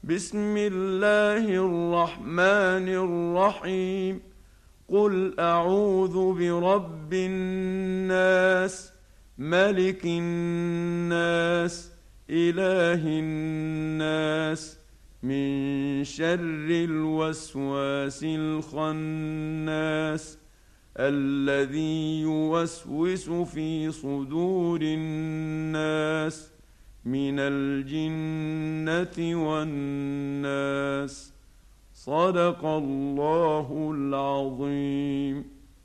بسم الله الرحمن الرحيم. قل أعوذ برب الناس، ملك الناس، إله الناس، من شر الوسواس الخناس، الذي يوسوس في صدور الناس من الجنة والناس. صدق الله العظيم.